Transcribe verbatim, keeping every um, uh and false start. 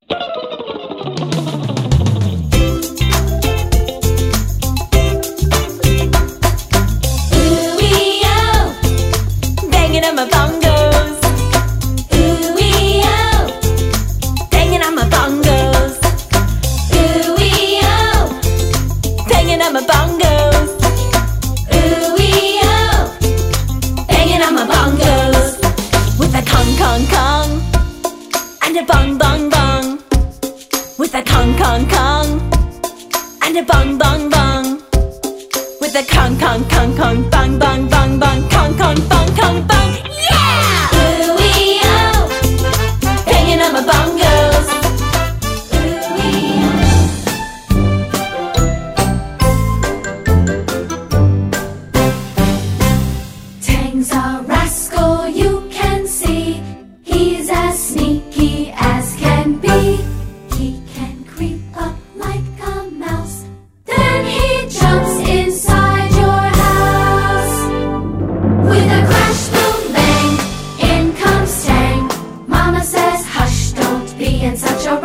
Banging on my bongos. Ooh-wee-oh, banging on my bongos. Ooh-wee-oh, banging on my bongos. Ooh-wee-oh, banging on my bongos. With a kong kong kong and a bong bong bong. With a kong kong kong and a bong bong bong. With a kong kong kong kong bong bong bong bong kong kong bong kong bong. Yeah! Ooh-wee-oh, banging on my bongos. Ooh-wee-oh. Tang's a rascal, you can see. He's as sneaky as can be. He can creep up like a mouse, then he jumps inside your house. With a crash, boom, bang, in comes Tang. Mama says, hush, don't be in such a